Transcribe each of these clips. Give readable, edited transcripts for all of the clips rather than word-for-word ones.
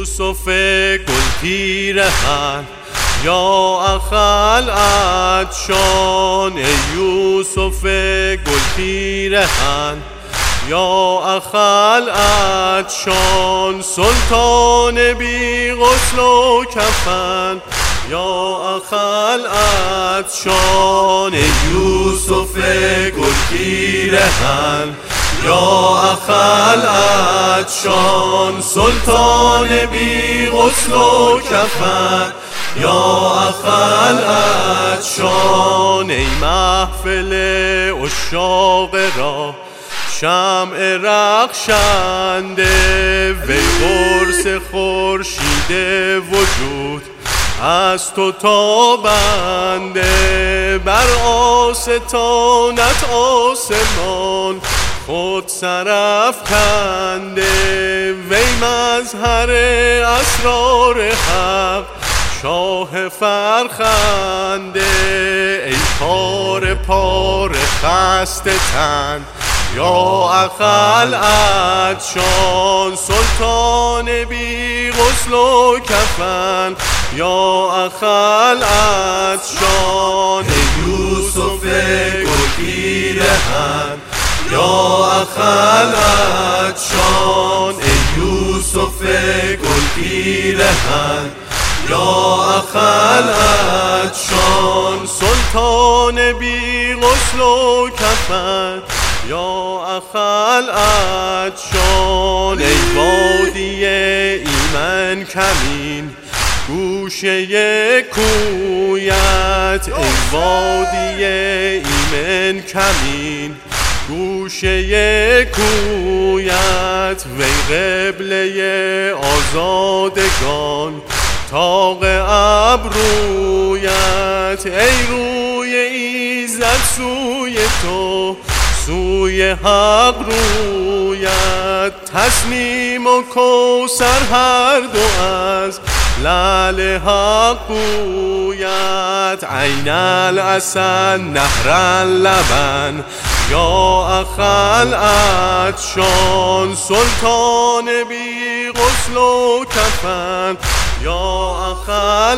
یوسف گل پیرهن یا اخل عطشان، ای یوسف گل پیرهن یا اخل عطشان، سلطان بی غسل و کفن یا اخل عطشان، ای یوسف گل پیرهن یا اخل عطشان، سلطان بی غسل و کفن یا اخل عطشان، ای محفل عشاق را شمع رخشنده، وی قرص خورشید وجود از تو تابنده، بر آستانت آسمان خود سرافکنده، وی مظهر اسرار حق شاه فرخنده، ای پاره پاره خسته تن یا اخل عطشان، سلطان بی غسل و کفن یا اخل عطشان، ای یوسف گل پیرهن یا اخل عطشان، ای یوسف گل پیرهن یا اخل عطشان، سلطان بی غسل و کفن یا اخل عطشان، ای وادی ایمن کمین گوشه کویت، ای وادی ایمن کمین گوشه کویت، وی قبله آزادگان طاق ابرویت، ای روی ایزد سوی تو سوی حق رویت، تصمیم و کوثر هر دو از لعل حق گوید، عین العسل نهر اللبن یا اخل عطشان، سلطان بی غسل و کفن یا اخل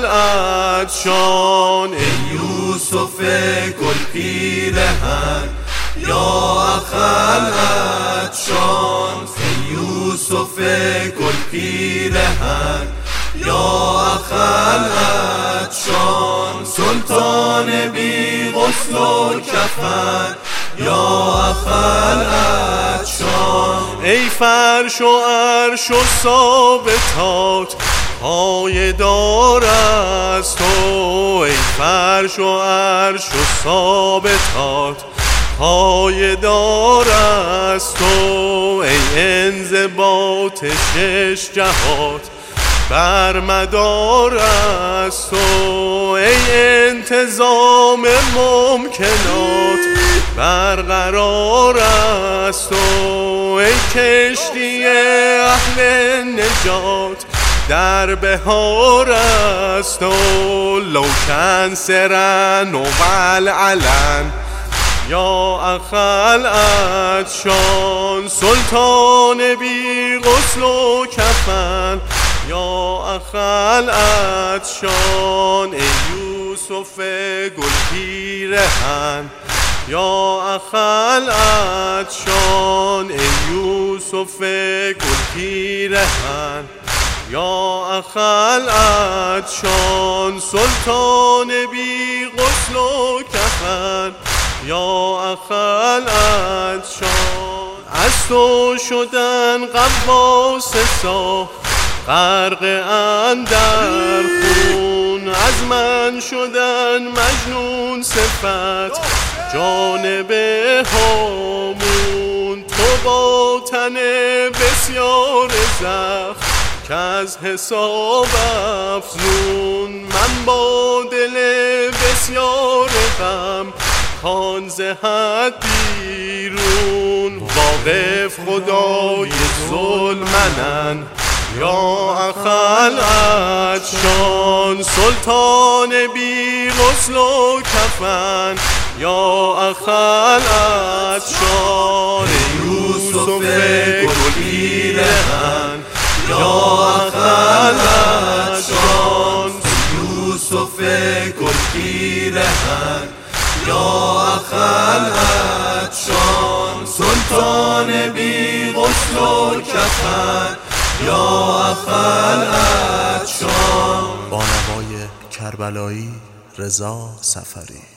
عطشان، ای یوسف گل پیرهن یا اخل عطشان، ای یوسف گل پیرهن یا اخل عطشان، سلطان بی غسل و کفن یا اخل عطشان، ای فرش و عرش و ثابتات پایدار از تو، ای فرش و عرش و ثابتات پایدار از تو، ای انضباط شش جهات بر مدار از تو، ای انتظام ممکنات برقرار از تو، ای کشتی اهل نجات در بهار از تو، لو کن سرن و علن یا اخل عطشان، سلطان بی غسل و کفن یا اخل عطشان، ای یوسف گل پیرهن یا اخل عطشان، ای یوسف گل پیرهن یا اخل عطشان، سلطان بی غسل و کفن یا اخل عطشان، از تو شدن غواص سا غرق اندر خون، از من شدن مجنون صفت جانب هامون، تو با تن بسیار زخم که از حساب افزون، من با دل بسیار غم کان ز حد بیرون، واقف خدای ظلمنن یا اخل عطشان، سلطان بی غسل و کفن یا اخل عطشان، یوسف گل پیرهن یا خلعت شان یوسف گلگیرهن، یا خلعت شان سلطان بی غسل و کفن، یا خلعت شان. با نوای کربلایی رضا سفری.